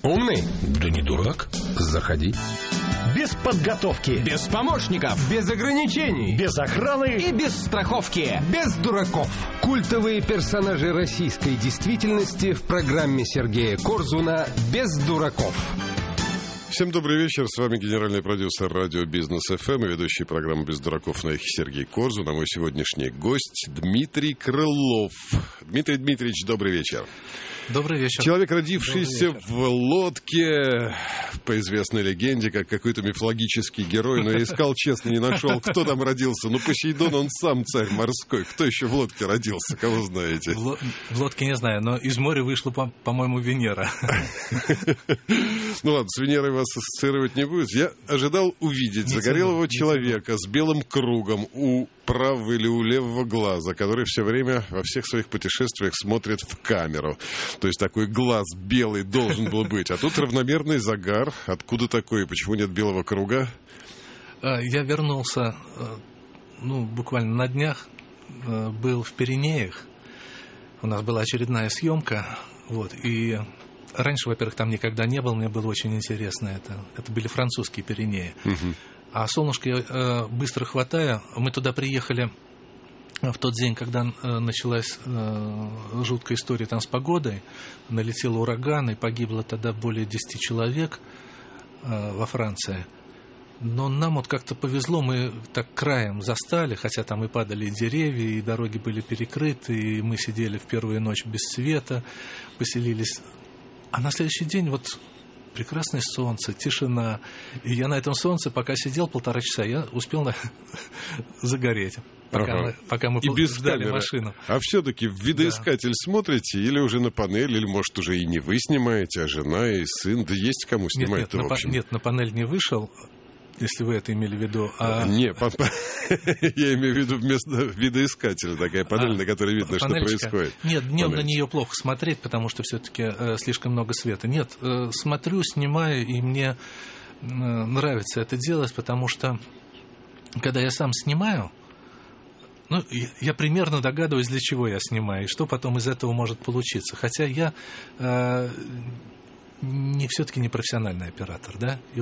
Умный? Да не дурак. Заходи. Без подготовки. Без помощников. Без ограничений. Без охраны. И без страховки. Без дураков. Культовые персонажи российской действительности в программе Сергея Корзуна «Без дураков». Всем добрый вечер. С вами генеральный продюсер радио Бизнес ФМ и ведущий программы «Без дураков» на эхе Сергей Корзун. А мой сегодняшний гость Дмитрий Крылов. Дмитрий Дмитриевич, добрый вечер. Добрый вечер. Человек, родившийся в лодке, по известной легенде, как какой-то мифологический герой, но я искал, честно, не нашел, кто там родился. Ну, Посейдон, он сам царь морской. Кто еще в лодке родился, кого знаете? В лодке не знаю, но из моря вышла, по-моему, Венера. Ну ладно, с Венерой вас ассоциировать не будет. Я ожидал увидеть загорелого человека с белым кругом у правого или у левого глаза, который все время во всех своих путешествиях смотрит в камеру. То есть такой глаз белый должен был быть. А тут равномерный загар. Откуда такой? Почему нет белого круга? Я вернулся, буквально на днях. Был в Пиренеях. У нас была очередная съемка. И раньше, во-первых, там никогда не был. Мне было очень интересно это. Это были французские Пиренеи. А солнышко я быстро хватаю. Мы туда приехали в тот день, когда началась жуткая история там с погодой. Налетел ураган, и погибло тогда более 10 человек во Франции. Но нам вот как-то повезло, мы так краем застали, хотя там и падали деревья, и дороги были перекрыты, и мы сидели в первую ночь без света, поселились. А на следующий день прекрасное солнце, тишина. И я на этом солнце, пока сидел 1,5 часа, я успел загореть, пока мы ждали машину. А все-таки в видоискатель смотрите или уже на панель, или, может, уже и не вы снимаете, а жена и сын? Да есть кому снимать-то, в общем. Нет, на панель не вышел, если вы это имели в виду. Нет, я имею в виду вместо видоискателя такая панель, на которой видно, что происходит. Нет, днем на нее плохо смотреть, потому что все-таки слишком много света. Нет, смотрю, снимаю, и мне нравится это делать, потому что, когда я сам снимаю, я примерно догадываюсь, для чего я снимаю, и что потом из этого может получиться. Хотя я все-таки не профессиональный оператор, да, и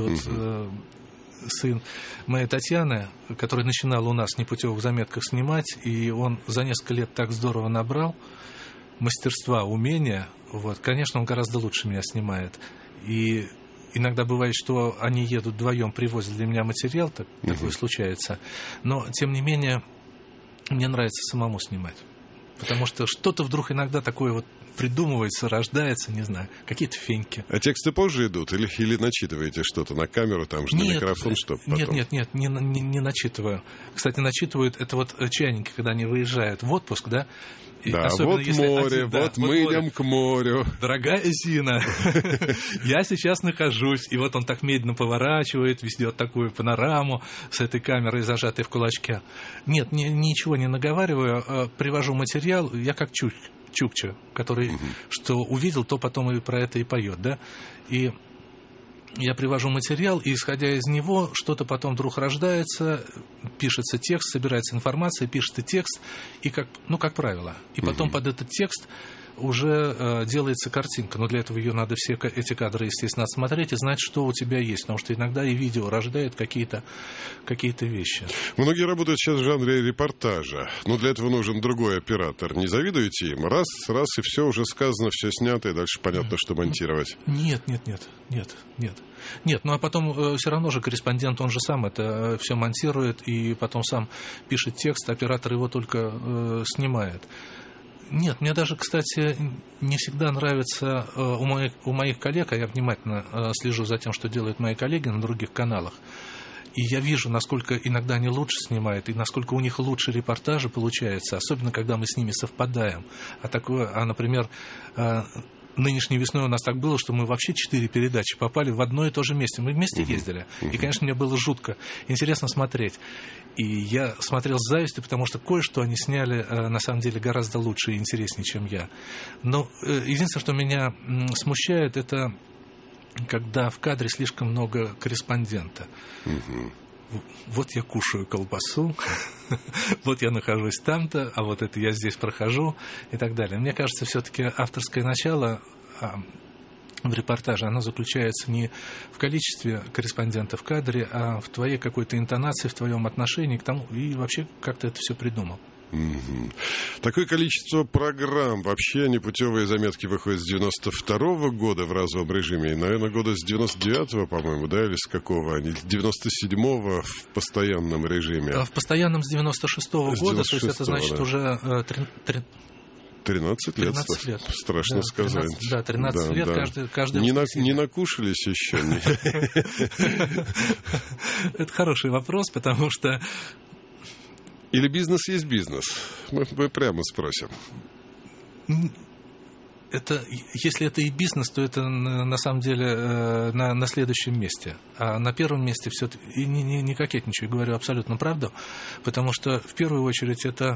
сын моей Татьяны, который начинал у нас в непутевых заметках снимать, и он за несколько лет так здорово набрал мастерства, умения, конечно, он гораздо лучше меня снимает. И иногда бывает, что они едут вдвоем, привозят для меня материал, такое случается, но, тем не менее, мне нравится самому снимать. Потому что что-то вдруг иногда такое придумывается, рождается, не знаю, какие-то феньки. А тексты позже идут? Или начитываете что-то на камеру, там же на микрофон, чтобы потом? Нет, не начитываю. Кстати, начитывают это чайники, когда они выезжают в отпуск, да? И да, море, мы идем к морю. Дорогая Зина, я сейчас нахожусь. И он так медленно поворачивает, ведет такую панораму с этой камерой, зажатой в кулачке. Нет, ничего не наговариваю, привожу материал, я как Чукча, который что увидел, то потом и про это и поет, да? И я привожу материал, и, исходя из него, что-то потом вдруг рождается, пишется текст, собирается информация, пишется текст, и как правило. И потом под этот текст уже делается картинка. Но для этого ее надо все эти кадры, естественно, отсмотреть и знать, что у тебя есть. Потому что иногда и видео рождает какие-то вещи. Многие работают сейчас в жанре репортажа. Но для этого нужен другой оператор. Не завидуете им? Раз, и все уже сказано, все снято, и дальше понятно, что монтировать. Нет. Нет, а потом все равно же корреспондент, он же сам это все монтирует и потом сам пишет текст, оператор его только снимает. Нет, мне даже, кстати, не всегда нравится у моих коллег, а я внимательно слежу за тем, что делают мои коллеги на других каналах, и я вижу, насколько иногда они лучше снимают, и насколько у них лучше репортажи получаются, особенно когда мы с ними совпадаем. Например, нынешней весной у нас так было, что мы вообще 4 передачи попали в одно и то же место. Мы вместе ездили. И, конечно, мне было жутко интересно смотреть. И я смотрел с завистью, потому что кое-что они сняли, на самом деле, гораздо лучше и интереснее, чем я. Но единственное, что меня смущает, это когда в кадре слишком много корреспондента. Вот я кушаю колбасу, вот я нахожусь там-то, а вот это я здесь прохожу и так далее. Мне кажется, все-таки авторское начало в репортаже, оно заключается не в количестве корреспондентов в кадре, а в твоей какой-то интонации, в твоем отношении к тому, и вообще как ты это все придумал. Такое количество программ. Вообще непутевые заметки выходят с 92-го года в разовом режиме. И, наверное, года с 99-го, по-моему, да, или с какого они? 97-го в постоянном режиме. В постоянном с 96-го года, то есть это значит уже 13 лет. 13 лет. Страшно сказать. 13 лет каждый не накушались еще? Это хороший вопрос, потому что... Или бизнес есть бизнес? Мы прямо спросим. Если это и бизнес, то это на самом деле на следующем месте. А на первом месте все-таки не кокетничаю, говорю абсолютно правду, потому что в первую очередь это...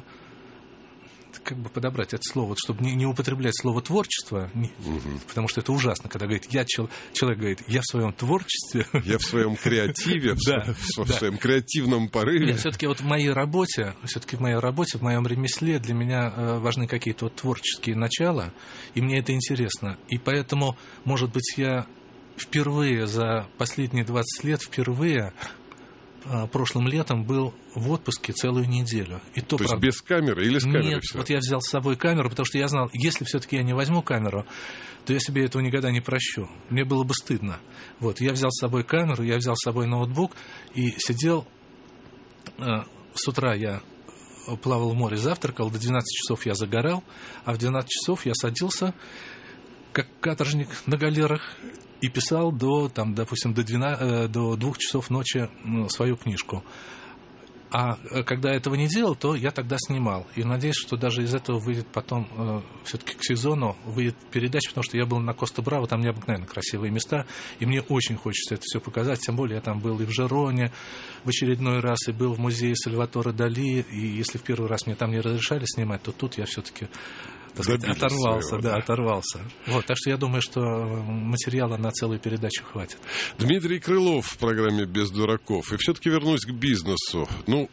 Как бы подобрать это слово, чтобы не употреблять слово творчество, потому что это ужасно, когда говорит, человек говорит, я в своем творчестве. Я в своем креативе, в своем креативном порыве. Нет, все-таки вот в моей работе, в моем ремесле для меня важны какие-то вот творческие начала, и мне это интересно. И поэтому, может быть, я впервые за последние 20 лет прошлым летом был в отпуске целую неделю. То есть без камеры или с камерой? Нет, все? Вот я взял с собой камеру, потому что я знал, если все-таки я не возьму камеру, то я себе этого никогда не прощу. Мне было бы стыдно. Вот, я взял с собой камеру, я взял с собой ноутбук и сидел. С утра я плавал в море, завтракал, до 12 часов я загорал, а в 12 часов я садился, как каторжник на галерах, и писал допустим, до 2 часов ночи свою книжку. А когда этого не делал, то я тогда снимал. И надеюсь, что даже из этого выйдет потом, все-таки к сезону, выйдет передача, потому что я был на Коста-Браво, там необыкновенно красивые места, и мне очень хочется это все показать. Тем более я там был и в Жероне в очередной раз, и был в музее Сальваторе Дали, и если в первый раз мне там не разрешали снимать, то тут я все-таки... оторвался. Вот, так что я думаю, что материала на целую передачу хватит. Дмитрий Крылов в программе «Без дураков». И все-таки вернусь к бизнесу.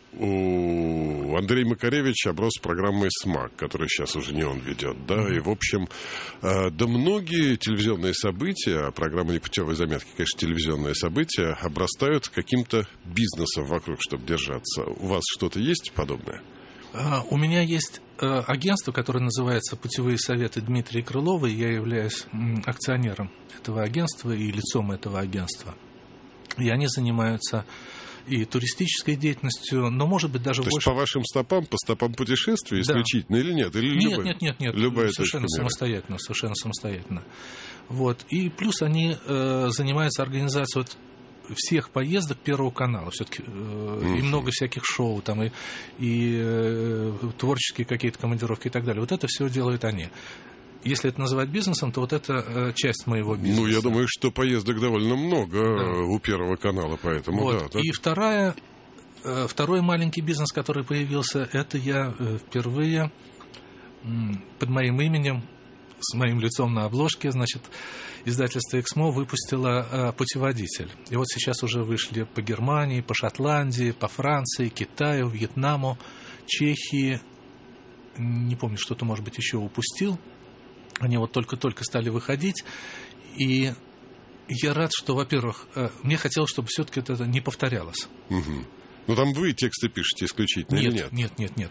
Андрей Макаревич оброс программой «СМАК», которую сейчас уже не он ведет, да, и, в общем, многие телевизионные события, программа «Непутевые заметки», конечно, телевизионные события, обрастают каким-то бизнесом вокруг, чтобы держаться. У вас что-то есть подобное? У меня есть агентство, которое называется «Путевые советы Дмитрия Крылова», и я являюсь акционером этого агентства и лицом этого агентства. И они занимаются и туристической деятельностью, но, может быть, даже больше... То есть по вашим стопам, по стопам путешествий исключительно, или нет? Или нет. Любая совершенно самостоятельно. Вот. И плюс они занимаются организацией всех поездок Первого канала. Все-таки и много всяких шоу, там, и творческие какие-то командировки и так далее. Вот это все делают они. Если это называть бизнесом, то вот это часть моего бизнеса. Я думаю, что поездок довольно много у Первого канала, поэтому вот. Да. И второй маленький бизнес, который появился, это я впервые под моим именем, с моим лицом на обложке, значит, издательство «Эксмо» выпустило путеводитель. И вот сейчас уже вышли по Германии, по Шотландии, по Франции, Китаю, Вьетнаму, Чехии. Не помню, что-то, может быть, еще упустил. Они вот только-только стали выходить. И я рад, что, во-первых, мне хотелось, чтобы все-таки это не повторялось. Угу. Там вы тексты пишете исключительно или нет? Нет.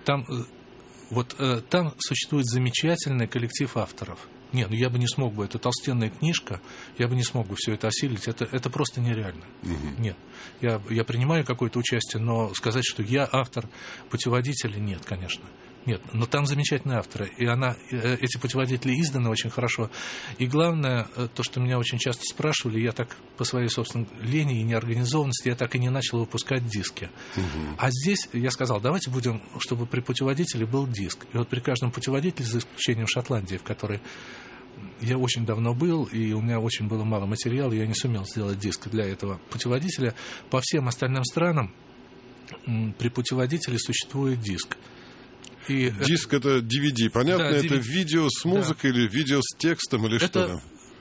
Там существует замечательный коллектив авторов. Я бы не смог бы, это толстенная книжка, я бы не смог бы все это осилить, это просто нереально. Нет, я принимаю какое-то участие, но сказать, что я автор путеводителя, нет, конечно. Нет, но там замечательные авторы, и эти путеводители изданы очень хорошо. И главное, то, что меня очень часто спрашивали, я так по своей собственной лени и неорганизованности, я так и не начал выпускать диски. А здесь я сказал, давайте будем, чтобы при путеводителе был диск. И вот при каждом путеводителе, за исключением Шотландии, в которой я очень давно был, и у меня очень было мало материала, я не сумел сделать диск для этого путеводителя, по всем остальным странам при путеводителе существует диск. Диск это DVD, понятно? Да, это видео с музыкой или видео с текстом или что?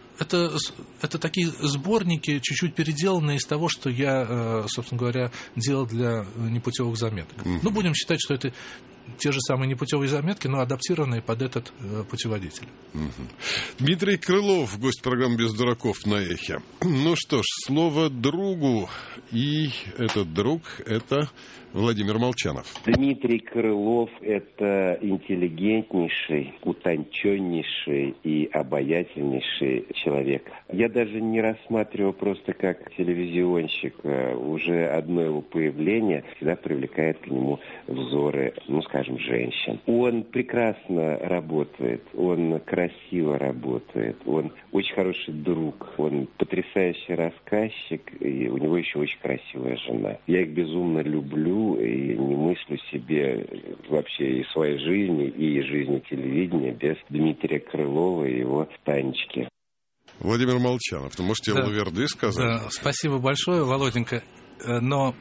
Это такие сборники, чуть-чуть переделанные из того, что я, собственно говоря, делал для непутевых заметок. Будем считать, что это те же самые непутевые заметки, но адаптированные под этот путеводитель. Дмитрий Крылов, гость программы «Без дураков» на Эхе. Ну что ж, слово другу. И этот друг — это Владимир Молчанов. Дмитрий Крылов – это интеллигентнейший, утонченнейший и обаятельнейший человек. Я даже не рассматриваю просто как телевизионщик. Уже одно его появление всегда привлекает к нему взоры, скажем, женщин. Он прекрасно работает, он красиво работает, он очень хороший друг, он потрясающий рассказчик, и у него еще очень красивая жена. Я их безумно люблю и не мыслю себе вообще и своей жизни, и жизни телевидения без Дмитрия Крылова и его Танечки. Владимир Молчанов, ты можете лаверды сказать? Да, спасибо большое, Володенька. Но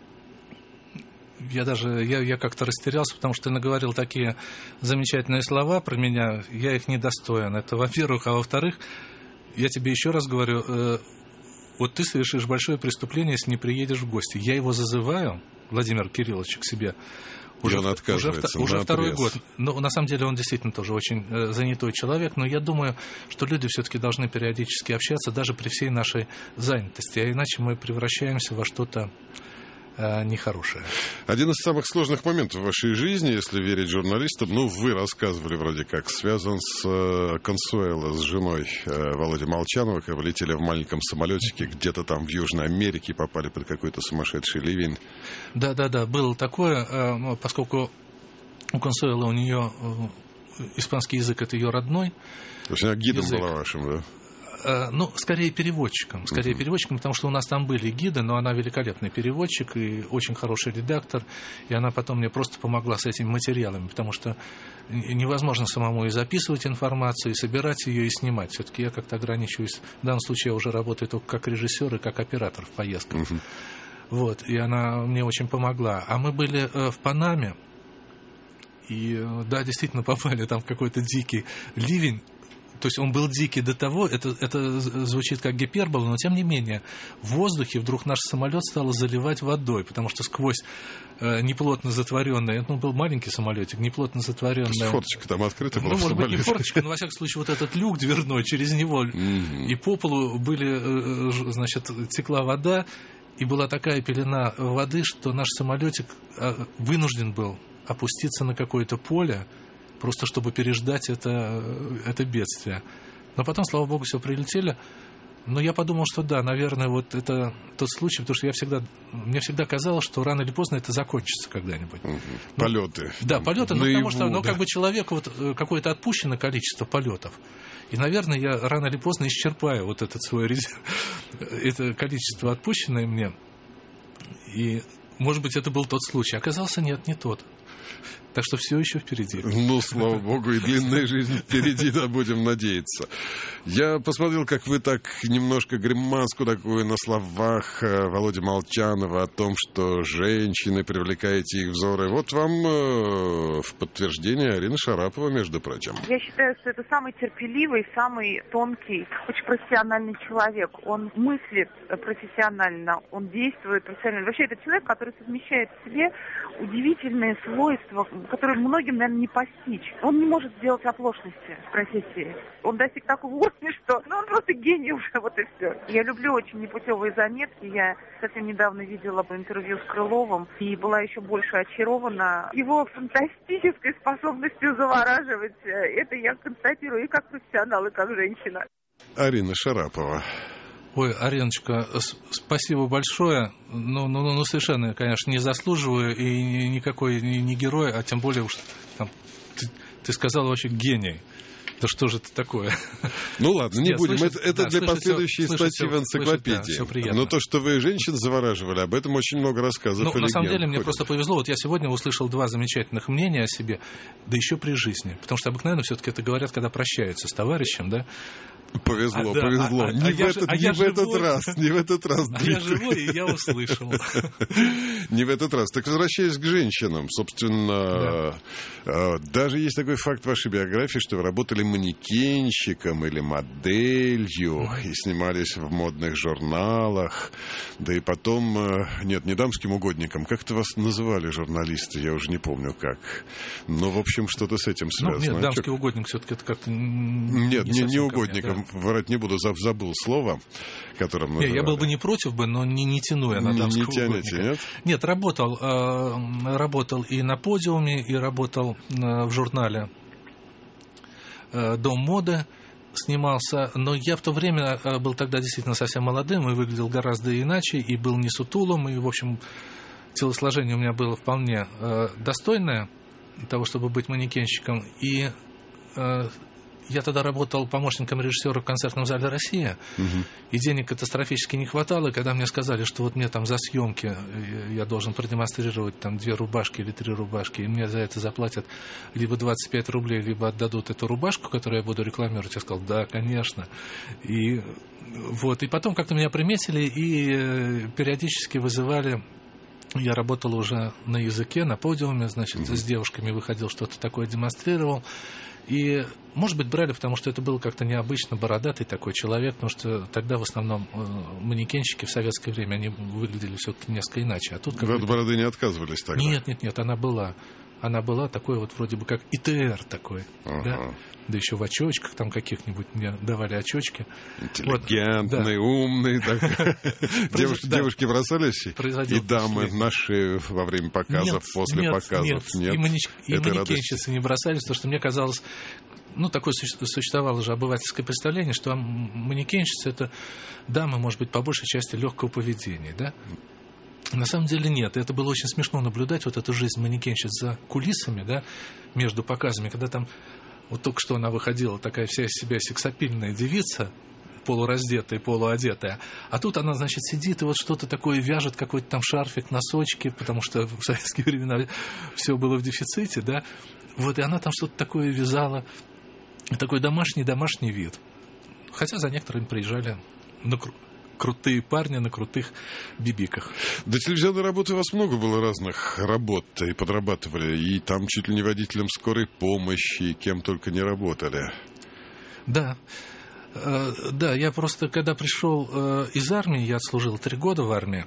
я как-то растерялся, потому что ты наговорил такие замечательные слова про меня, я их недостоин. Это во-первых, а во-вторых, я тебе еще раз говорю, вот ты совершишь большое преступление, если не приедешь в гости. Я его зазываю, Владимир Кириллович, к себе. Уже второй год. Но на самом деле он действительно тоже очень занятой человек, но я думаю, что люди все-таки должны периодически общаться, даже при всей нашей занятости, а иначе мы превращаемся во что-то нехорошее. Один из самых сложных моментов в вашей жизни, если верить журналистам, вы рассказывали вроде как, связан с Консуэло, с женой Володи Молчанова, когда вы летели в маленьком самолетике где-то там в Южной Америке, попали под какой-то сумасшедший ливень. Да, было такое, поскольку у Консуэло, у нее испанский язык — это ее родной. То есть она гидом язык была вашим, да? Скорее переводчиком, потому что у нас там были гиды, но она великолепный переводчик и очень хороший редактор, и она потом мне просто помогла с этими материалами, потому что невозможно самому и записывать информацию, и собирать ее, и снимать. Все-таки я как-то ограничиваюсь. В данном случае я уже работаю только как режиссер и как оператор в поездках. И она мне очень помогла. А мы были в Панаме, и да, действительно попали там в какой-то дикий ливень. То есть он был дикий до того, это звучит как гипербола, но тем не менее в воздухе вдруг наш самолет стало заливать водой, потому что сквозь неплотно затворенный, это был маленький самолетик, неплотно затворенный. Форточка там открыта была. Может быть, не форточка, но во всяком случае вот этот люк дверной, через него и по полу текла вода, и была такая пелена воды, что наш самолетик вынужден был опуститься на какое-то поле, просто чтобы переждать это бедствие. Но потом, слава богу, все прилетели. Но я подумал, что да, наверное, вот это тот случай, потому что мне всегда казалось, что рано или поздно это закончится когда-нибудь. Полеты. Да, полеты, потому что как бы человеку какое-то отпущено количество полетов. И, наверное, я рано или поздно исчерпаю вот этот свой резерв, это количество отпущенное мне. И, может быть, это был тот случай. Оказался, нет, не тот. Так что все еще впереди. Слава богу, и длинная жизнь впереди, да, будем надеяться. Я посмотрел, как вы так немножко гримаску такую на словах Володи Молчанова о том, что женщины, привлекаете их взоры. Вот вам в подтверждение Арина Шарапова, между прочим. Я считаю, что это самый терпеливый, самый тонкий, очень профессиональный человек. Он мыслит профессионально, он действует профессионально. Вообще, это человек, который совмещает в себе удивительные свойства, которые многим, наверное, не постичь. Он не может сделать оплошности в профессии. Он достиг такого уровня, что он просто гений уже, вот и все. Я люблю очень непутевые заметки. Я совсем недавно видела интервью с Крыловым и была еще больше очарована его фантастической способностью завораживать. Это я констатирую и как профессионал, и как женщина. Арина Шарапова. Ой, Ариночка, спасибо большое. Ну, совершенно, конечно, не заслуживаю, и никакой не герой, а тем более уж там, ты сказал вообще гений. Да что же это такое? Ну ладно, не будем. Это для последующей статьи в энциклопедии. Но то, что вы женщин завораживали, об этом очень много рассказов. На самом деле, мне просто повезло. Вот я сегодня услышал 2 замечательных мнения о себе, да еще при жизни. Потому что обыкновенно все-таки это говорят, когда прощаются с товарищем, да? Повезло. Не в этот раз. Я живой, и я услышал. Не в этот раз. Так, возвращаясь к женщинам, собственно, даже есть такой факт в вашей биографии, что вы работали манекенщиком или моделью и снимались в модных журналах, да и потом, нет, не дамским угодником, как-то вас называли журналисты, я уже не помню как. Но, в общем, что-то с этим связано. Нет, дамский угодник все-таки это как-то... Нет, не угодником. Врать не буду, забыл слово, которым называли. Я был бы не против, но не тяну я на дамского угодника. Нет? Нет, работал и на подиуме, и работал в журнале «Дом моды», снимался, но я в то время был тогда действительно совсем молодым и выглядел гораздо иначе, и был не сутулым, и, в общем, телосложение у меня было вполне достойное того, чтобы быть манекенщиком, и я тогда работал помощником режиссера в концертном зале «Россия», и денег катастрофически не хватало, и когда мне сказали, что вот мне там за съемки я должен продемонстрировать там 2 рубашки или 3 рубашки, и мне за это заплатят либо 25 рублей, либо отдадут эту рубашку, которую я буду рекламировать, я сказал, да, конечно. И потом как-то меня приметили и периодически вызывали. Я работал уже на языке, на подиуме, значит, с девушками выходил, что-то такое демонстрировал. И, может быть, брали, потому что это был как-то необычно бородатый такой человек, потому что тогда в основном манекенщики в советское время, они выглядели все-таки несколько иначе. А тут вы от бороды не отказывались тогда? Нет, она была. Она была такой вот вроде бы как ИТР такой, да еще в очочках там каких-нибудь, мне давали очочки. Интеллигентный, умный. Девушки бросались и дамы на шею во время показов, после показов? Нет, и манекенщицы не бросались, потому что мне казалось, такое существовало же обывательское представление, что манекенщицы — это дамы, может быть, по большей части легкого поведения, да? На самом деле нет. Это было очень смешно наблюдать вот эту жизнь манекенщиц за кулисами, да, между показами, когда там вот только что она выходила, такая вся из себя сексапильная девица, полураздетая, полуодетая, а тут она, значит, сидит и вот что-то такое вяжет, какой-то там шарфик, носочки, потому что в советские времена все было в дефиците, да, и она там что-то такое вязала, такой домашний вид. Хотя за некоторыми приезжали крутые парни на крутых бибиках. До телевизионной работы у вас много было разных работ, и подрабатывали, и там чуть ли не водителем скорой помощи, и кем только не работали. Да, я просто, когда пришел из армии, я отслужил 3 года в армии,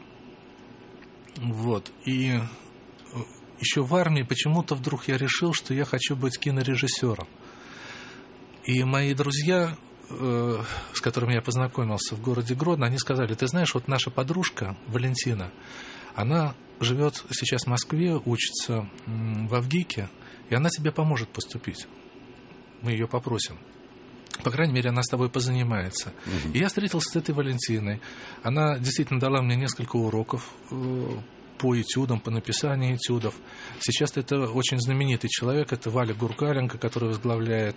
и еще в армии почему-то вдруг я решил, что я хочу быть кинорежиссером. И мои друзья, с которыми я познакомился в городе Гродно, они сказали: ты знаешь, вот наша подружка Валентина, она живет сейчас в Москве, учится в Авгике, и она тебе поможет поступить. Мы ее попросим. По крайней мере, она с тобой позанимается. И я встретился с этой Валентиной. Она действительно дала мне несколько уроков по этюдам, по написанию этюдов. Сейчас это очень знаменитый человек, это Валя Гургаленко, который возглавляет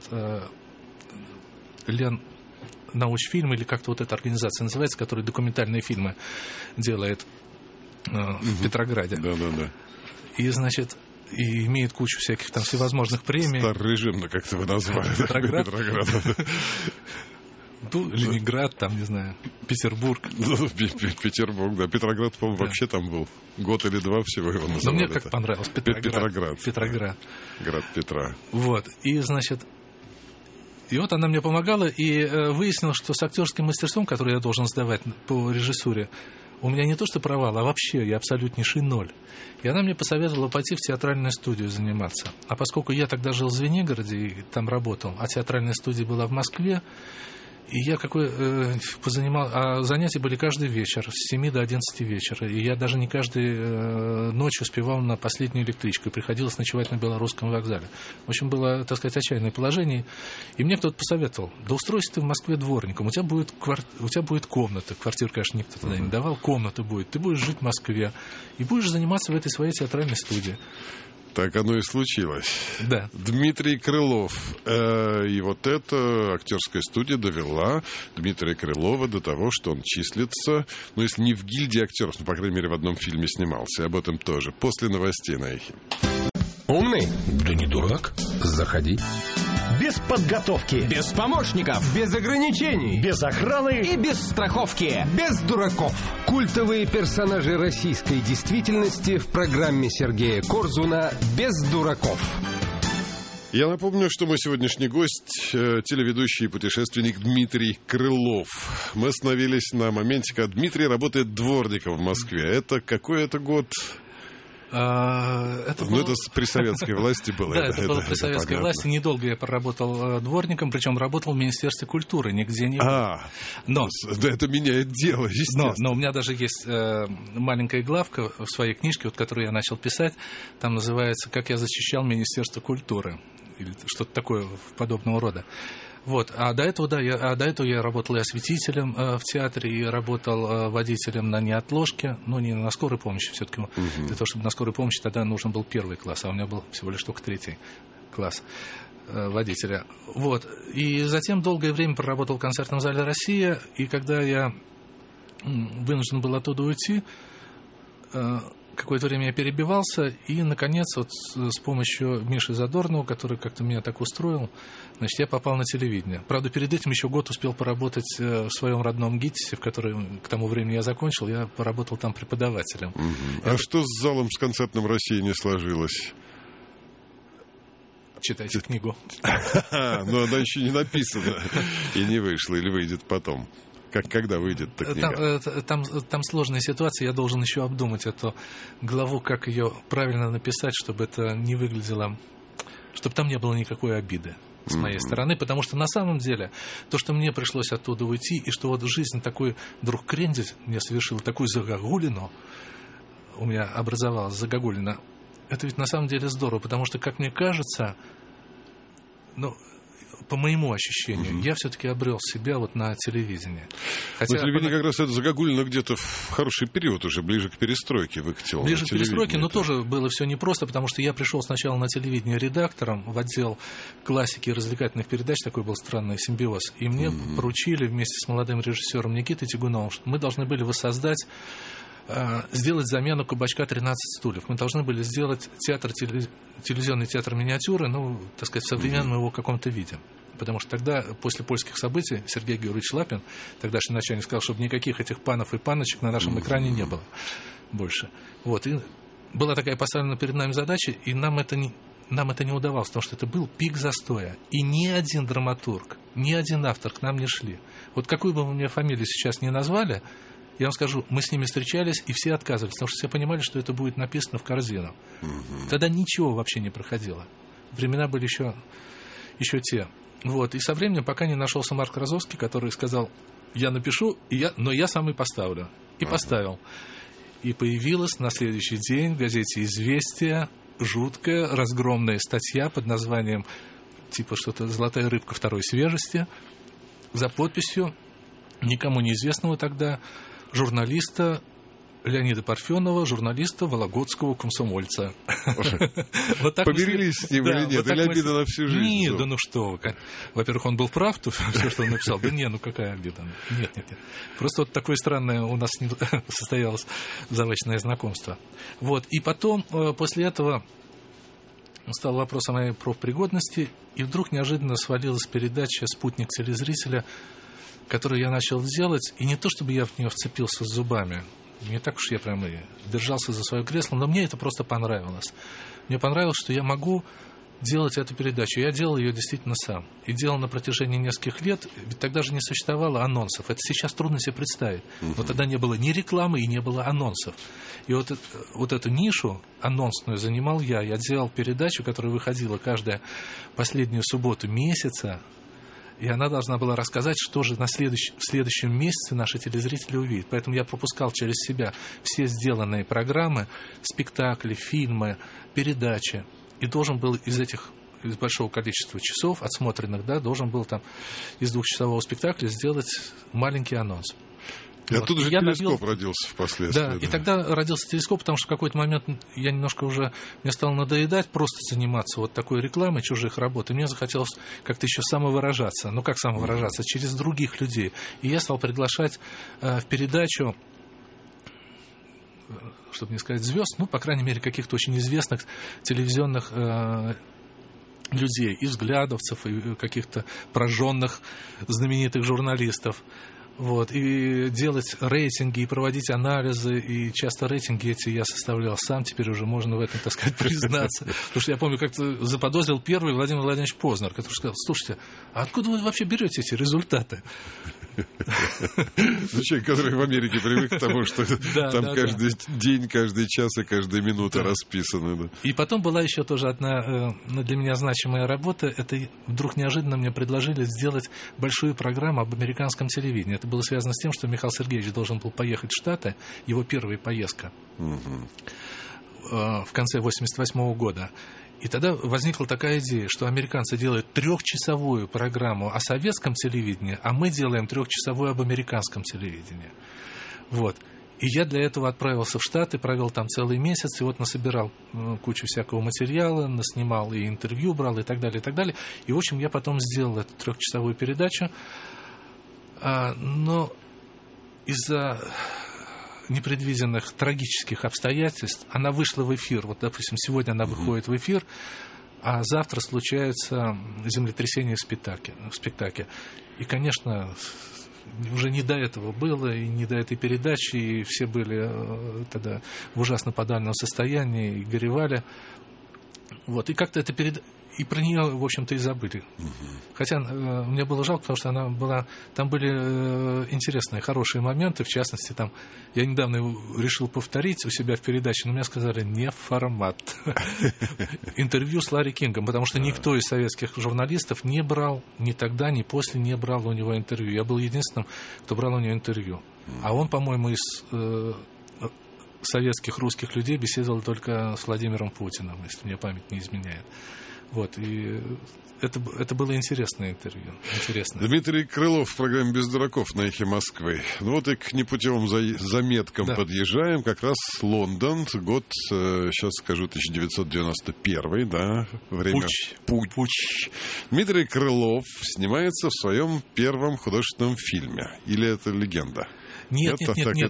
Научфильм, или как-то вот эта организация называется, которая документальные фильмы делает в Петрограде. Да. И, значит, и имеет кучу всяких там всевозможных премий. Старорежимно как-то вы назвали. Петроград. Ленинград, там, не знаю, Петербург. Петербург, да. Петроград, по-моему, вообще там был. Год или 2 всего его называли. Но мне как понравилось. Петроград. Град Петра. И, значит, и вот она мне помогала, и выяснилось, что с актерским мастерством, которое я должен сдавать по режиссуре, у меня не то что провал, а вообще я абсолютнейший ноль. И она мне посоветовала пойти в театральную студию заниматься. А поскольку я тогда жил в Звенигороде и там работал, а театральная студия была в Москве, и я позанимал, а занятия были каждый вечер, с 7 до 11 вечера. И я даже не каждую ночь успевал на последнюю электричку. И приходилось ночевать на Белорусском вокзале. В общем, было, так сказать, отчаянное положение. И мне кто-то посоветовал: да устройся ты в Москве дворником, у тебя будет комната. Квартиру, конечно, никто тогда не давал, комната будет. Ты будешь жить в Москве и будешь заниматься в этой своей театральной студии. Так оно и случилось. Да. Дмитрий Крылов. И вот эта актерская студия довела Дмитрия Крылова до того, что он числится, если не в гильдии актеров, но, по крайней мере, в одном фильме снимался. Об этом тоже. После новостей на Эхе. Умный? Да не дурак. Заходи. Без подготовки. Без помощников. Без ограничений. Без охраны. И без страховки. Без дураков. Культовые персонажи российской действительности в программе Сергея Корзуна «Без дураков». Я напомню, что мой сегодняшний гость — телеведущий и путешественник Дмитрий Крылов. Мы остановились на моменте, когда Дмитрий работает дворником в Москве. Это какой это год? Это при советской власти было. Да, это было при советской власти. Недолго я проработал дворником, причем работал в Министерстве культуры, нигде не был. Да, это меняет дело, естественно. Но у меня даже есть маленькая главка в своей книжке, вот, которую я начал писать. Там называется «Как я защищал Министерство культуры». Или что-то такое подобного рода. Вот. А до этого, я работал и осветителем в театре, и работал водителем на неотложке, но не на скорой помощи все-таки. Для того, чтобы на скорой помощи, тогда нужен был 1 класс, а у меня был всего лишь только 3 класс водителя. Вот. И затем долгое время проработал в концертном зале «Россия», и когда я вынужден был оттуда уйти, какое-то время я перебивался, и, наконец, вот с помощью Миши Задорнова, который как-то меня так устроил, значит, я попал на телевидение. Правда, перед этим еще год успел поработать в своем родном ГИТИСе, в который к тому времени я закончил, я поработал там преподавателем. А что с залом с концертным России не сложилось? Читайте книгу. Но она еще не написана и не вышла, или выйдет потом. Когда выйдет эта книга? Там сложная ситуация, я должен еще обдумать эту главу, как ее правильно написать, чтобы это не выглядело, чтобы там не было никакой обиды с моей стороны, потому что на самом деле то, что мне пришлось оттуда уйти, и что вот жизнь такой вдруг крендель мне совершил, такую загогулину у меня образовалась, загогулина, это ведь на самом деле здорово, потому что, как мне кажется, по моему ощущению, я все-таки обрел себя вот на телевидении. Хотя телевидение как раз это загогулено где-то в хороший период уже, ближе к перестройке выкатило. Ближе к перестройке, но тоже было все непросто, потому что я пришел сначала на телевидение редактором в отдел классики и развлекательных передач, такой был странный симбиоз, и мне поручили вместе с молодым режиссером Никитой Тягуновым, что мы должны были воссоздать, сделать замену кабачка «13 стульев». Мы должны были сделать телевизионный театр миниатюры, так сказать, в современном его каком-то виде. Потому что тогда, после польских событий, Сергей Георгиевич Лапин, тогдашний начальник, сказал, чтобы никаких этих панов и паночек на нашем экране не было больше. Вот. И была такая поставлена перед нами задача, и нам это не удавалось, потому что это был пик застоя. И ни один драматург, ни один автор к нам не шли. Вот какую бы вы мне фамилию сейчас ни назвали, я вам скажу, мы с ними встречались, и все отказывались, потому что все понимали, что это будет написано в корзину. Тогда ничего вообще не проходило. Времена были еще те. Вот. И со временем, пока не нашелся Марк Розовский, который сказал, я напишу, но я сам и поставлю. И поставил. И появилась на следующий день в газете «Известия» жуткая, разгромная статья под названием типа что-то «Золотая рыбка второй свежести» за подписью никому неизвестного тогда журналиста Леонида Парфенова, журналиста вологодского комсомольца. Помирились с ним или нет? Или обида на всю жизнь? Нет, да что вы. Во-первых, он был прав, то все, что он написал. Да не, какая обида. Нет. Просто вот такое странное у нас состоялось заочное знакомство. Вот. И потом, после этого, стал вопрос о моей профпригодности, и вдруг неожиданно свалилась передача «Спутник телезрителя», которую я начал делать, и не то, чтобы я в нее вцепился с зубами, не так уж я прям и держался за свое кресло, но мне это просто понравилось. Мне понравилось, что я могу делать эту передачу. Я делал ее действительно сам. И делал на протяжении нескольких лет, ведь тогда же не существовало анонсов. Это сейчас трудно себе представить. Но тогда не было ни рекламы и не было анонсов. И вот эту нишу анонсную занимал я. Я делал передачу, которая выходила каждую последнюю субботу месяца, и она должна была рассказать, что же в следующем месяце наши телезрители увидят. Поэтому я пропускал через себя все сделанные программы, спектакли, фильмы, передачи. И должен был из большого количества часов отсмотренных, должен был там из 2-часового спектакля сделать маленький анонс. И оттуда же телескоп родился впоследствии. Да, и тогда родился телескоп, потому что в какой-то момент я немножко уже, мне стало надоедать просто заниматься вот такой рекламой чужих работ, и мне захотелось как-то еще самовыражаться. Как самовыражаться? Через других людей. И я стал приглашать в передачу, чтобы не сказать звезд, по крайней мере, каких-то очень известных телевизионных людей, и взглядовцев, и каких-то прожженных знаменитых журналистов. Вот, и делать рейтинги, и проводить анализы, и часто рейтинги эти я составлял сам, теперь уже можно в этом, так сказать, признаться. Потому что я помню, как-то заподозрил первый Владимир Владимирович Познер, который сказал: слушайте, а откуда вы вообще берете эти результаты? Человек, который в Америке привык к тому, что там каждый день, каждый час и каждая минута расписаны. И потом была еще тоже одна для меня значимая работа. Это вдруг неожиданно мне предложили сделать большую программу об американском телевидении. Это было связано с тем, что Михаил Сергеевич должен был поехать в Штаты, его первая поездка в конце 1988 года. И тогда возникла такая идея, что американцы делают 3-часовую программу о советском телевидении, а мы делаем 3-часовую об американском телевидении. Вот. И я для этого отправился в Штаты, провел там целый месяц, и вот насобирал кучу всякого материала, наснимал и интервью брал, и так далее, и так далее. И, в общем, я потом сделал эту 3-часовую передачу, но из-за непредвиденных трагических обстоятельств она вышла в эфир. Вот, допустим, сегодня она выходит в эфир, а завтра случается землетрясение в спектакле. И, конечно, уже не до этого было, и не до этой передачи, и все были тогда в ужасно подавленном состоянии, и горевали. Вот, и как-то это и про нее, в общем-то, и забыли. Хотя мне было жалко, потому что она была... Там были интересные, хорошие моменты. В частности, там я недавно решил повторить у себя в передаче, но мне сказали: не формат. Интервью с Ларри Кингом, потому что никто из советских журналистов не брал, ни тогда, ни после не брал у него интервью. Я был единственным, кто брал у него интервью. А он, по-моему, из советских русских людей беседовал только с Владимиром Путиным, если мне память не изменяет. Вот, и это было интересное интервью. Интересное. Дмитрий Крылов в программе «Без дураков» на «Эхе Москвы». Ну вот и к непутевым заметкам подъезжаем. Как раз Лондон, год, сейчас скажу, 1991, да, время... Путь. Дмитрий Крылов снимается в своем первом художественном фильме. Или это легенда? Нет,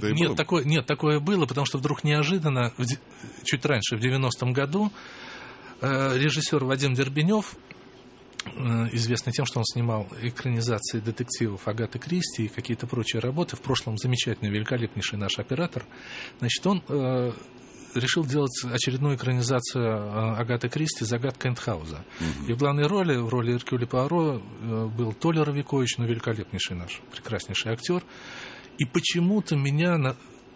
такое было, потому что вдруг неожиданно, чуть раньше, в 90-м году, режиссер Вадим Дербенев, известный тем, что он снимал экранизации детективов Агаты Кристи и какие-то прочие работы, в прошлом замечательный, великолепнейший наш оператор, значит, он решил делать очередную экранизацию Агаты Кристи «Загадка Эндхауза». И в главной роли, в роли Эркюля Пуаро, был Толя Равикович, прекраснейший наш, прекраснейший актер. И почему-то меня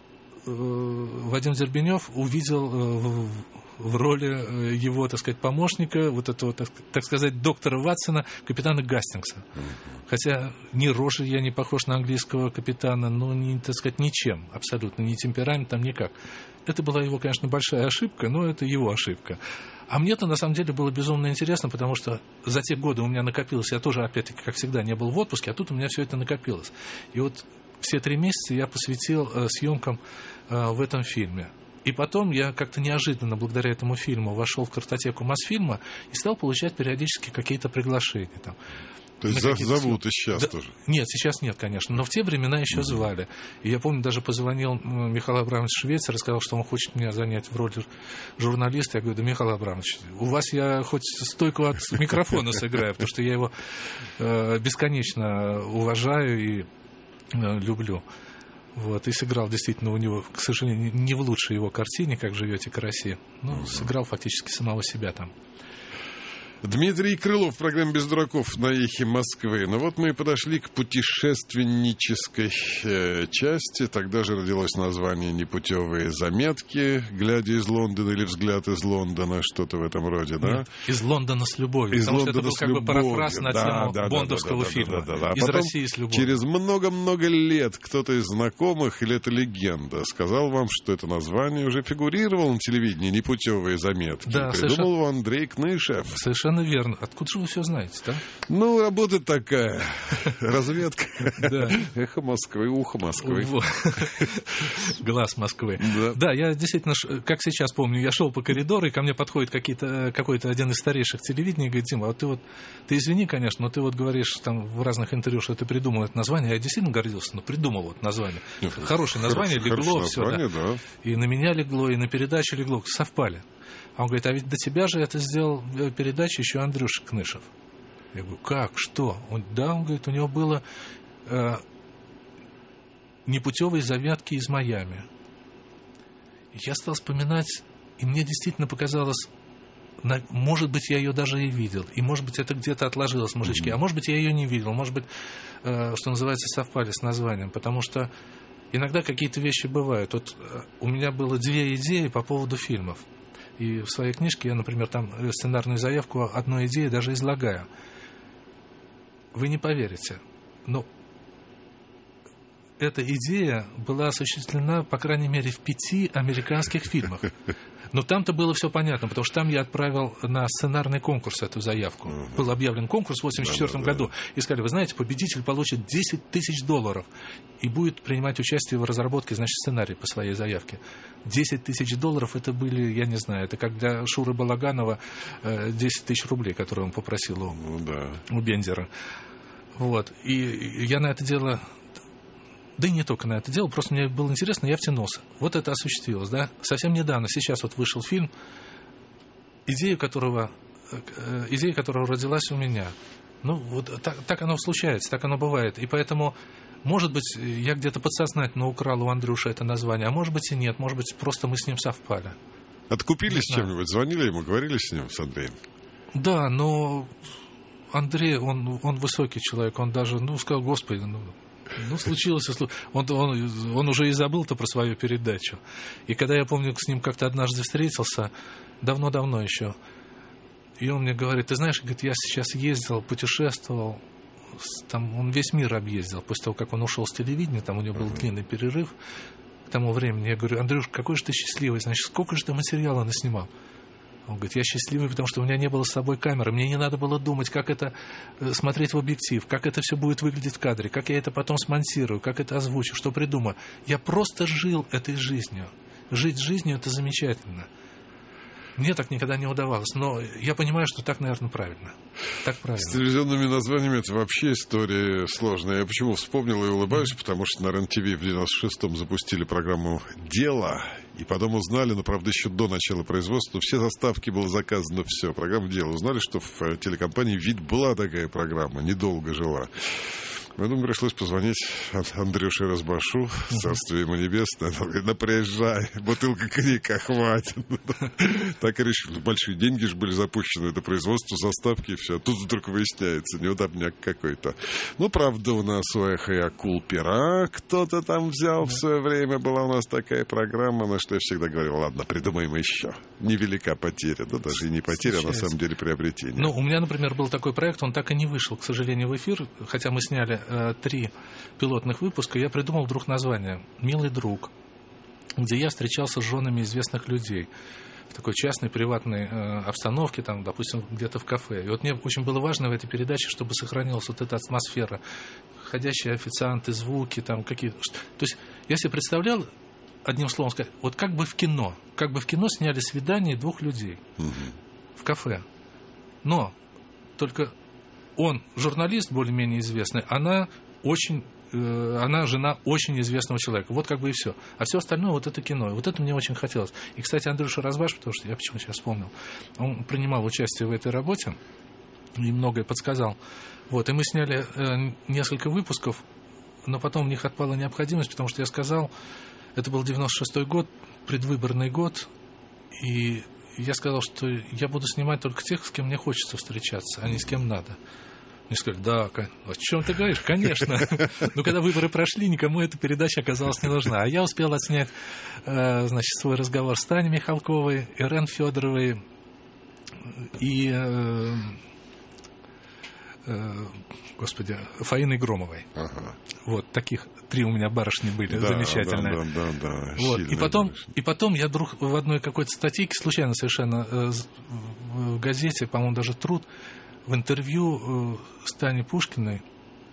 Вадим Дербенев увидел в роли его, так сказать, помощника, вот этого, так сказать, доктора Ватсона, капитана Гастингса. Хотя ни рожей я не похож на английского капитана, так сказать, ничем, абсолютно, ни темпераментом, никак. Это была его, конечно, большая ошибка, но это его ошибка. А мне-то, на самом деле, было безумно интересно, потому что за те годы у меня накопилось, я тоже, опять-таки, как всегда, не был в отпуске, а тут у меня все это накопилось. И вот все 3 месяца я посвятил съемкам в этом фильме. И потом я как-то неожиданно, благодаря этому фильму, вошел в картотеку Мосфильма и стал получать периодически какие-то приглашения. Там, то есть зовут и сейчас тоже? Нет, сейчас нет, конечно, но в те времена еще звали. И я помню, даже позвонил Михаил Абрамович Швейцар и сказал, что он хочет меня занять в роли журналиста. Я говорю: да, Михаил Абрамович, у вас я хоть стойку от микрофона сыграю, потому что я его бесконечно уважаю и люблю. Вот, и сыграл действительно у него, к сожалению, не в лучшей его картине «Как живете, караси», но сыграл фактически самого себя там. Дмитрий Крылов в программе «Без дураков» на «Эхе Москвы». Ну вот мы и подошли к путешественнической части. Тогда же родилось название «Непутевые заметки», «Глядя из Лондона» или «Взгляд из Лондона», что-то в этом роде, да? Нет, «Из Лондона с любовью», потому что это был как бы парафраз на тему бондовского фильма. «Из России с любовью». Через много-много лет кто-то из знакомых, или это легенда, сказал вам, что это название уже фигурировало на телевидении «Непутевые заметки». Да, придумал его Андрей Кнышев. Совершенно верно. Откуда же вы все знаете, да? Ну, работа такая. Разведка. Эхо Москвы, ухо Москвы. Глаз Москвы. Да, я действительно, как сейчас помню, я шел по коридору, и ко мне подходит какой-то один из старейших телевидений и говорит: Дима, а ты извини, конечно, но ты вот говоришь там в разных интервью, что ты придумал это название. Я действительно гордился, но придумал вот название. Хорошее название, легло, все, да. И на меня легло, и на передачу легло, совпали. А он говорит, а ведь до тебя же это сделал передачу еще Андрюша Кнышев. Я говорю, как, что? Он говорит, у него было непутевые завятки из Майами. Я стал вспоминать, и мне действительно показалось, может быть, я ее даже и видел, и, может быть, это где-то отложилось в мозжечке, а может быть, я ее не видел, может быть, что называется, совпали с названием, потому что иногда какие-то вещи бывают. Вот у меня было 2 идеи по поводу фильмов, и в своей книжке я, например, там сценарную заявку одной идеи даже излагаю. Вы не поверите, но эта идея была осуществлена, по крайней мере, в 5 американских фильмах. Но там-то было все понятно, потому что там я отправил на сценарный конкурс эту заявку. Был объявлен конкурс в 1984 году. И сказали, вы знаете, победитель получит $10 тысяч и будет принимать участие в разработке, значит, сценария по своей заявке. $10 тысяч это были, я не знаю, это как для Шуры Балаганова 10 тысяч рублей, которые он попросил у Бендера. Вот. И я на это дело... Да и не только на это дело, просто мне было интересно, я втянулся. Вот это осуществилось, да? Совсем недавно, сейчас вот вышел фильм, идея которого родилась у меня. Ну, вот так оно случается, так оно бывает. И поэтому, может быть, я где-то подсознательно украл у Андрюши это название, а может быть и нет, может быть, просто мы с ним совпали. Откупились чем-нибудь? Звонили ему, говорили с ним, с Андреем? Да, но Андрей, он высокий человек, он даже, сказал, господи, случилось, он уже и забыл-то про свою передачу. И когда я помню, с ним как-то однажды встретился, давно-давно еще, и он мне говорит, ты знаешь, говорит, я сейчас ездил, путешествовал, там он весь мир объездил, после того, как он ушел с телевидения, там у него был длинный перерыв к тому времени. Я говорю, Андрюш, какой же ты счастливый, значит, сколько же ты материала наснимал? Он говорит, я счастливый, потому что у меня не было с собой камеры, мне не надо было думать, как это смотреть в объектив, как это все будет выглядеть в кадре, как я это потом смонтирую, как это озвучу, что придумаю. Я просто жил этой жизнью. Жить жизнью – это замечательно. Мне так никогда не удавалось, но я понимаю, что так, наверное, правильно. Так правильно. С телевизионными названиями это вообще история сложная. Я почему вспомнил и улыбаюсь, потому что на РЕН-ТВ в 96-м запустили программу «Дело», и потом узнали, но, правда, еще до начала производства, все заставки было заказано, все. Программа «Дело». Узнали, что в телекомпании «Вид» была такая программа, недолго жила. Поэтому пришлось позвонить Андрюше Разбашу, царствие ему небесное. Он говорит, приезжай, бутылка коньяка хватит. Так и решили. Большие деньги же были запущены, это производство, заставки и все. Тут вдруг выясняется, неудобняк какой-то. Правда, у нас у «Эхо» и «Акул пера» кто-то там взял в свое время. Была у нас такая программа, на что я всегда говорил, ладно, придумаем еще. Невелика потеря, даже и не потеря, а на самом деле приобретение. У меня, например, был такой проект, он так и не вышел, к сожалению, в эфир, хотя мы сняли 3 пилотных выпуска, я придумал вдруг название «Милый друг», где я встречался с женами известных людей в такой частной, приватной обстановке, там, допустим, где-то в кафе. И вот мне очень было важно в этой передаче, чтобы сохранилась вот эта атмосфера, ходящие официанты, звуки, там какие-то... То есть я себе представлял, одним словом сказать, вот как бы в кино сняли свидание 2 людей в кафе. Но только... Он журналист более-менее известный, она жена очень известного человека. Вот как бы и все. А все остальное вот это кино. И вот это мне очень хотелось. И, кстати, Андрюша Разбаш, потому что я почему-то сейчас вспомнил, он принимал участие в этой работе и многое подсказал. Вот, и мы сняли несколько выпусков, но потом в них отпала необходимость, потому что я сказал, это был 96-й год, предвыборный год, и я сказал, что я буду снимать только тех, с кем мне хочется встречаться, а не с кем надо. Мне сказали, да, о чем ты говоришь? Конечно. Но когда выборы прошли, никому эта передача оказалась не нужна. А я успел отснять, свой разговор с Таней Михалковой, Ирен Федоровой и Фаиной Громовой. Ага. Вот, таких 3 у меня барышни были, замечательные. Да. Вот. И потом я вдруг в одной какой-то статейке, случайно совершенно, в газете, по-моему, даже «Труд», в интервью с Таней Пушкиной,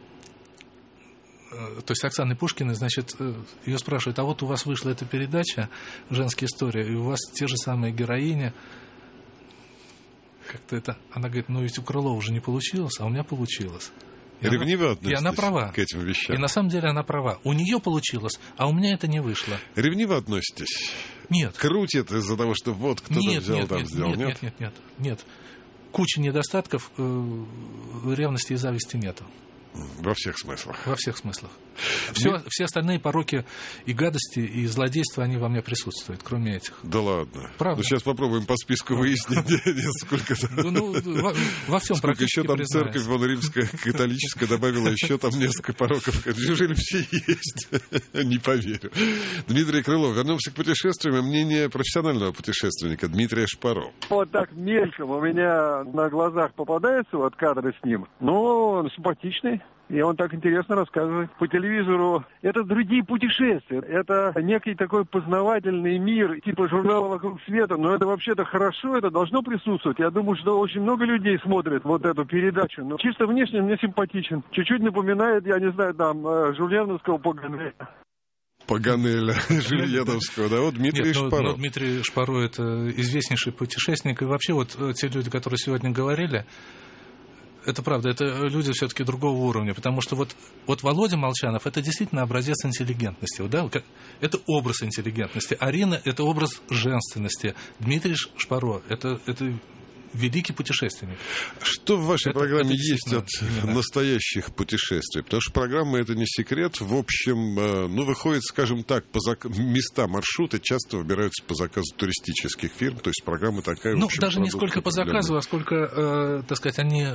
то есть Оксаной Пушкиной, значит, ее спрашивают, а вот у вас вышла эта передача «Женские истории», и у вас те же самые героини. Как-то это... Она говорит, ведь у Крылова уже не получилось, а у меня получилось. Ревниво относитесь и она права. к этим вещам? И на самом деле она права. У нее получилось, а у меня это не вышло. Ревниво относитесь? Нет. Крутит из-за того, что вот кто-то взял, там сделал, нет? Нет. Куча недостатков, ревности и зависти нету. Во всех смыслах. Во всех смыслах. Все остальные пороки и гадости, и злодейства, они во мне присутствуют, кроме этих. Да ладно. Правда. Ну, сейчас попробуем по списку выяснить, сколько во всем сколько еще там признаюсь. церковь, вон, римская, католическая добавила еще там несколько пороков. Неужели все есть? Не поверю. Дмитрий Крылов. Вернемся к путешествиям и мнение профессионального путешественника Дмитрия Шпаро. Вот так мельком у меня на глазах попадаются вот кадры с ним. Но он симпатичный. И он так интересно рассказывает по телевизору. Это другие путешествия. Это некий такой познавательный мир, типа журнала «Вокруг света». Но это вообще-то хорошо, это должно присутствовать. Я думаю, что очень много людей смотрят вот эту передачу. Но чисто внешне мне симпатичен. Чуть-чуть напоминает, я не знаю, там, Жульяновского Паганеля. Паганеля Жульяновского, да? Вот Дмитрий Шпаро. Дмитрий Шпаро – это известнейший путешественник. И вообще вот те люди, которые сегодня говорили, это правда, это люди все-таки другого уровня, потому что вот Володя Молчанов – это действительно образец интеллигентности, да? Это образ интеллигентности. Арина – это образ женственности. Дмитрий Шпаро – это великий путешественник. Что в вашей программе есть от именно настоящих путешествий? Потому что программа — это не секрет. В общем, выходит, скажем так, места, маршруты часто выбираются по заказу туристических фирм. То есть программа такая... Ну, общем, даже не сколько по заказу, а сколько, так сказать, они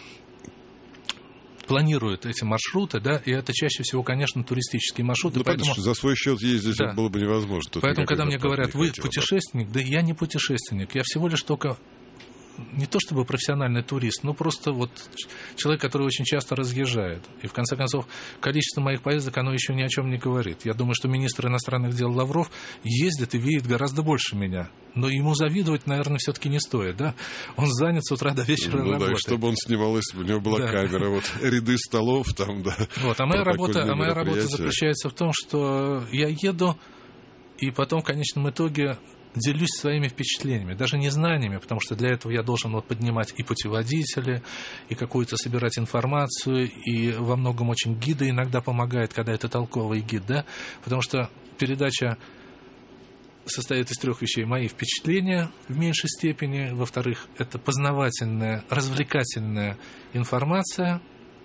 планируют эти маршруты, да, и это чаще всего, конечно, туристические маршруты. Ну, поэтому... за свой счет ездить это было бы невозможно. Тут поэтому, когда мне говорят, вы путешественник, да я не путешественник, я всего лишь только не то чтобы профессиональный турист, но просто вот человек, который очень часто разъезжает. И в конце концов, количество моих поездок, оно еще ни о чем не говорит. Я думаю, что министр иностранных дел Лавров ездит и видит гораздо больше меня. Но ему завидовать, наверное, все-таки не стоит, да? Он занят с утра до вечера работой. Да, и чтобы он снимал, если бы у него была камера, вот ряды столов там, да. Вот, а моя работа заключается в том, что я еду, и потом в конечном итоге делюсь своими впечатлениями, даже не знаниями, потому что для этого я должен поднимать и путеводители, и какую-то собирать информацию, и во многом очень гиды иногда помогают, когда это толковый гид, да, потому что передача состоит из 3 вещей. Мои впечатления в меньшей степени, во-вторых, это познавательная, развлекательная информация,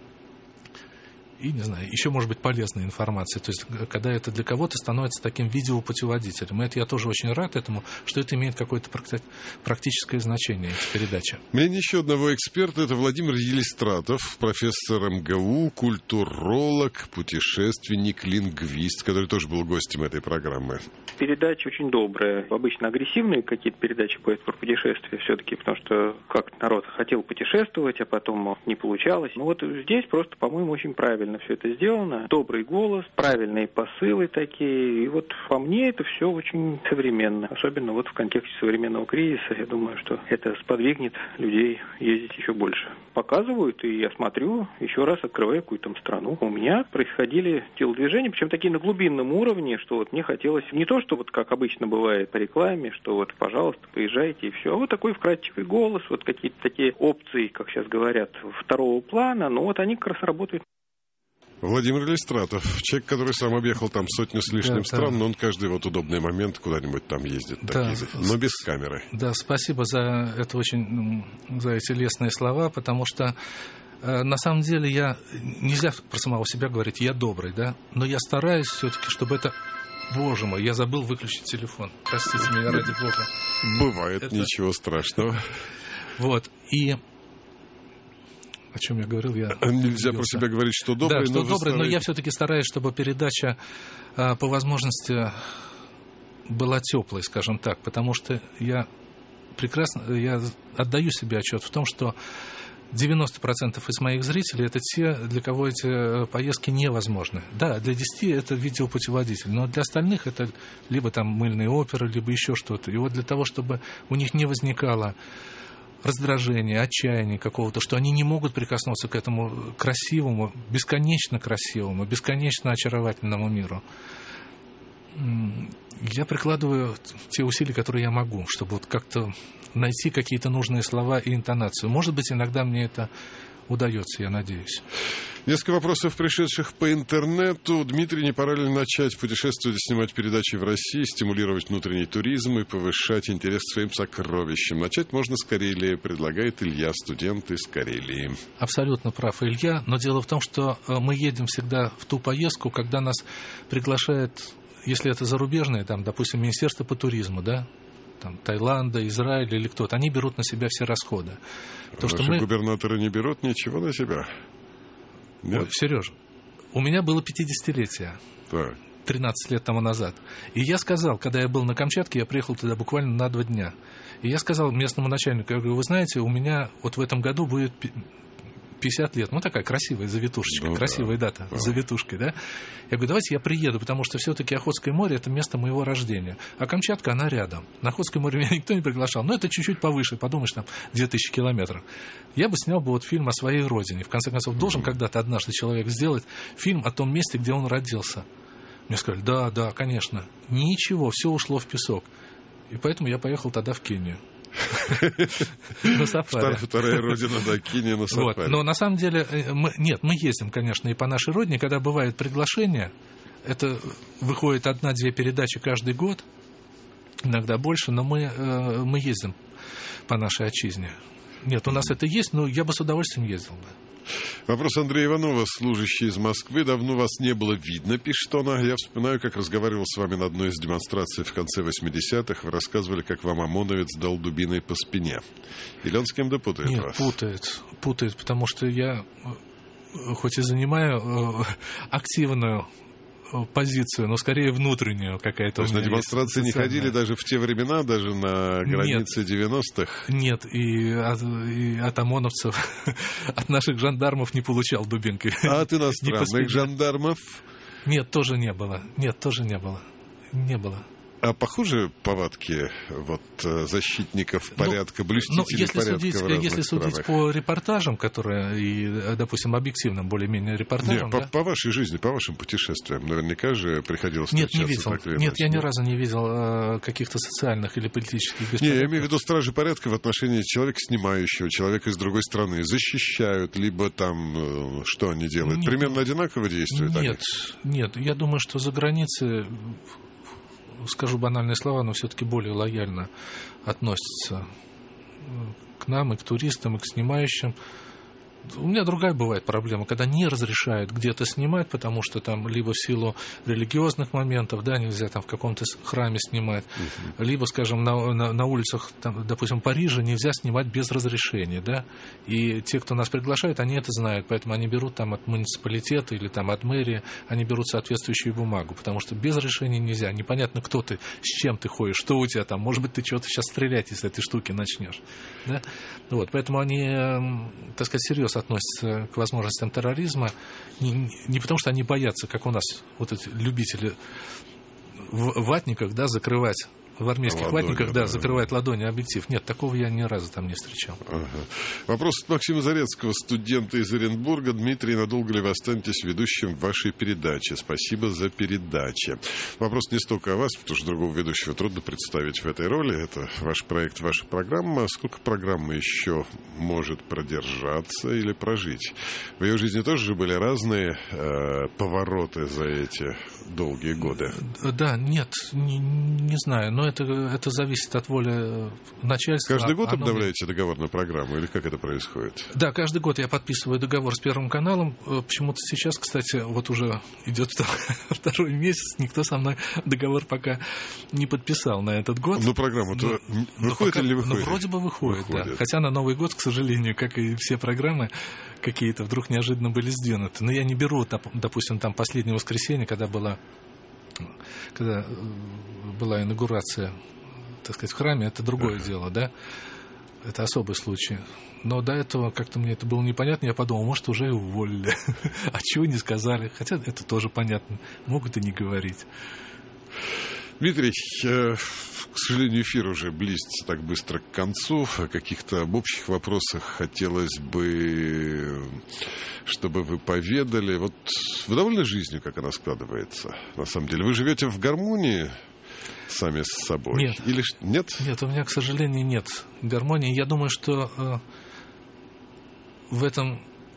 и, не знаю, еще, может быть, полезная информация. То есть, когда это для кого-то становится таким видеопутеводителем. И это я тоже очень рад этому, что это имеет какое-то практическое значение, эта передача. Мнение еще одного эксперта – это Владимир Елистратов, профессор МГУ, культуролог, путешественник, лингвист, который тоже был гостем этой программы. Передача очень добрая. Обычно агрессивные какие-то передачи по путешествия все-таки, потому что как народ хотел путешествовать, а потом не получалось. Ну вот здесь просто, по-моему, очень правильно все это сделано. Добрый голос, правильные посылы такие. И вот по мне это все очень современно. Особенно вот в контексте современного кризиса. Я думаю, что это сподвигнет людей ездить еще больше. Показывают, и я смотрю, еще раз открываю какую-то там страну. У меня происходили телодвижения, причем такие на глубинном уровне, что вот мне хотелось не то, что вот как обычно бывает по рекламе, что вот, пожалуйста, поезжайте и все. А вот такой вкрадчивый голос, вот какие-то такие опции, как сейчас говорят, второго плана, но вот они как раз работают. Владимир Елистратов, человек, который сам объехал там 100 с лишним стран, но он каждый вот удобный момент куда-нибудь там ездит, так ездит, но без камеры. Да, спасибо за это за эти лестные слова, потому что на самом деле нельзя про самого себя говорить, я добрый, да, но я стараюсь все-таки, чтобы это... Боже мой, я забыл выключить телефон. Простите меня, ради бога. Бывает, ничего страшного. Вот, и... О чем я говорил? Нельзя про себя говорить, что добрый, да, что добрый, но я все-таки стараюсь, чтобы передача по возможности была теплой, скажем так, потому что я отдаю себе отчет в том, что 90% из моих зрителей это те, для кого эти поездки невозможны. Да, для 10 это видеопутеводитель, но для остальных это либо там мыльные оперы, либо еще что-то. И вот для того, чтобы у них не возникало раздражение, отчаяние какого-то, что они не могут прикоснуться к этому красивому, бесконечно очаровательному миру. Я прикладываю те усилия, которые я могу, чтобы вот как-то найти какие-то нужные слова и интонацию. Может быть, иногда мне это удается, я надеюсь. Несколько вопросов, пришедших по интернету. Дмитрий, не пора ли начать путешествовать и снимать передачи в России, стимулировать внутренний туризм и повышать интерес к своим сокровищам? Начать можно с Карелии, предлагает Илья, студент из Карелии. Абсолютно прав Илья, но дело в том, что мы едем всегда в ту поездку, когда нас приглашает, если это зарубежные, там, допустим, Министерство по туризму, да, там, Таиланда, Израиль или кто-то, они берут на себя все расходы. Наши губернаторы не берут ничего на себя? Ой, Сережа, у меня было 50-летие. Так. 13 лет тому назад. И я сказал, когда я был на Камчатке, я приехал туда буквально на 2 дня. И я сказал местному начальнику, я говорю, вы знаете, у меня вот в этом году будет 50 лет. Ну, такая красивая завитушечка, красивая дата с завитушкой, да? Я говорю, давайте я приеду, потому что все-таки Охотское море – это место моего рождения. А Камчатка, она рядом. На Охотское море меня никто не приглашал. Но это чуть-чуть повыше, подумаешь, там 2000 километров. Я бы снял бы вот фильм о своей родине. В конце концов, должен когда-то однажды человек сделать фильм о том месте, где он родился. Мне сказали, да, конечно. Ничего, все ушло в песок. И поэтому я поехал тогда в Кению. На сафари. Вторая родина, да, Кения на сафари. Но на самом деле, мы ездим, конечно, и по нашей родине, когда бывает приглашение, это выходит 1-2 передачи каждый год, иногда больше, но мы ездим по нашей отчизне. Нет, у нас это есть, но я бы с удовольствием ездил бы. Вопрос Андрея Иванова, служащий из Москвы. Давно вас не было видно, пишет он. Я вспоминаю, как разговаривал с вами на одной из демонстраций в конце 80-х. Вы рассказывали, как вам ОМОНовец дал дубиной по спине. Или он с кем-то путает вас? Нет, путает, потому что я, хоть и занимаю активную позицию, но скорее внутреннюю какая-то. То есть на демонстрации не ходили даже в те времена, даже на границе 90-х? Нет, и от ОМОНовцев, от наших жандармов не получал дубинкой. А от иностранных жандармов? Нет, тоже не было. Не было. А похожи повадки защитников порядка, блюстителей порядка в разных странах? Если судить по репортажам, которые, и, допустим, объективным более-менее репортажам... Нет, по вашей жизни, по вашим путешествиям, наверняка же приходилось встречаться. Нет, не видел. Нет, я ни разу не видел каких-то социальных или политических беспорядков. Не, я имею в виду стражи порядка в отношении человека снимающего, человека из другой страны. Защищают, либо там, что они делают? Примерно одинаково действуют? Нет, я думаю, что за границей... Скажу банальные слова, но все-таки более лояльно относятся к нам, и к туристам, и к снимающим. У меня другая бывает проблема, когда не разрешают где-то снимать, потому что там либо в силу религиозных моментов, да, нельзя там в каком-то храме снимать, либо, скажем, на улицах, там, допустим, Парижа нельзя снимать без разрешения, да, и те, кто нас приглашает, они это знают, поэтому они берут там от муниципалитета или там от мэрии, они берут соответствующую бумагу, потому что без разрешения нельзя, непонятно, кто ты, с чем ты ходишь, что у тебя там, может быть, ты что-то сейчас стрелять из этой штуки начнешь, да, вот, поэтому они, так сказать, серьезно относятся к возможностям терроризма, не потому что они боятся, как у нас вот эти любители в ватниках, да, закрывать, в армейских ватниках, да, закрывать ладони объектив. Нет, такого я ни разу там не встречал. Вопрос от Максима Зарецкого, студента из Оренбурга. Дмитрий, надолго ли вы останетесь ведущим вашей передачи? Спасибо за передачи. Вопрос не столько о вас, потому что другого ведущего трудно представить в этой роли. Это ваш проект, ваша программа. Сколько программа еще может продержаться или прожить? В ее жизни тоже же были разные повороты за эти долгие годы. Да, нет, не знаю, но это зависит от воли начальства. Каждый год обновляете договорную программу или как это происходит? Да, каждый год я подписываю договор с Первым каналом. Почему-то сейчас, кстати, вот уже идет 2-й месяц, никто со мной договор пока не подписал на этот год. Но программа-то выходит или не выходит? Ну, вроде бы выходит, да. Хотя на Новый год, к сожалению, как и все программы, какие-то вдруг неожиданно были сдвинуты. Но я не беру, допустим, там последнее воскресенье, когда была инаугурация, так сказать, в храме, это другое дело, да, это особый случай. Но до этого как-то мне это было непонятно, я подумал, может, уже и уволили, а чего не сказали, хотя это тоже понятно, могут и не говорить. Дмитрий, к сожалению, эфир уже близится так быстро к концу. О каких-то об общих вопросах хотелось бы, чтобы вы поведали. Вот вы довольны жизнью, как она складывается? На самом деле, вы живете в гармонии сами с собой? Нет. Или нет? Нет, у меня, к сожалению, нет гармонии. Я думаю, что в этом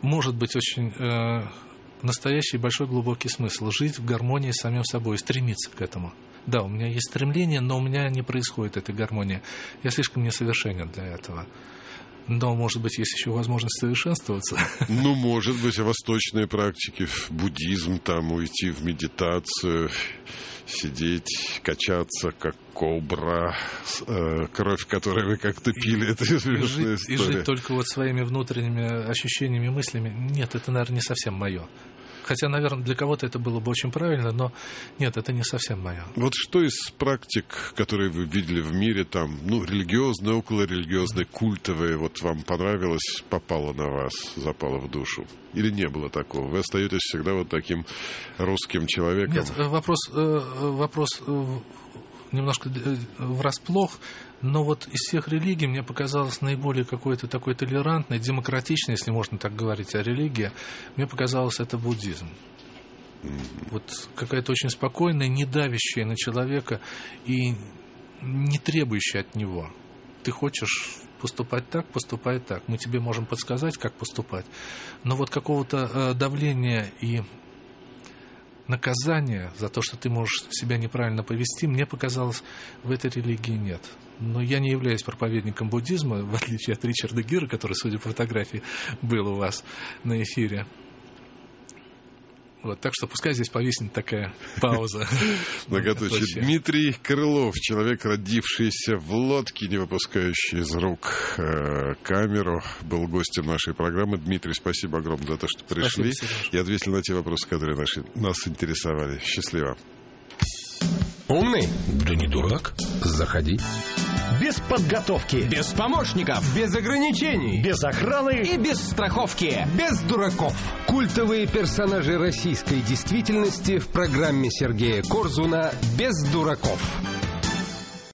может быть очень настоящий большой глубокий смысл. Жить в гармонии с самим собой, стремиться к этому. Да, у меня есть стремление, но у меня не происходит этой гармонии. Я слишком несовершенен для этого. Но, может быть, есть еще возможность совершенствоваться. Ну, может быть, восточные практики, буддизм, там уйти в медитацию, сидеть, качаться, как кобра, кровь, которой вы как-то пили, это известная история. И жить только вот своими внутренними ощущениями, мыслями, нет, это, наверное, не совсем мое. Хотя, наверное, для кого-то это было бы очень правильно, но нет, это не совсем мое. Вот что из практик, которые вы видели в мире, там, ну, религиозные, околорелигиозные, культовые, вот вам понравилось, попало на вас, запало в душу? Или не было такого? Вы остаетесь всегда вот таким русским человеком? Нет, вопрос немножко врасплох, но вот из всех религий мне показалось наиболее какой-то такой толерантной, демократичной, если можно так говорить о религии, мне показалось это буддизм. Вот какая-то очень спокойная, не давящая на человека и не требующая от него. Ты хочешь поступать так, поступай так. Мы тебе можем подсказать, как поступать. Но вот какого-то давления и наказания за то, что ты можешь себя неправильно повести, мне показалось, в этой религии нет. Но я не являюсь проповедником буддизма, в отличие от Ричарда Гира, который, судя по фотографии, был у вас на эфире. Вот, так что пускай здесь повиснет такая пауза. Многоточие. Дмитрий Крылов, человек, родившийся в лодке, не выпускающий из рук камеру, был гостем нашей программы. Дмитрий, спасибо огромное за то, что пришли и ответили на те вопросы, которые нас интересовали. Счастливо. Умный? Да не дурак. Заходи. Без подготовки. Без помощников. Без ограничений. Без охраны. И без страховки. Без дураков. Культовые персонажи российской действительности в программе Сергея Корзуна «Без дураков».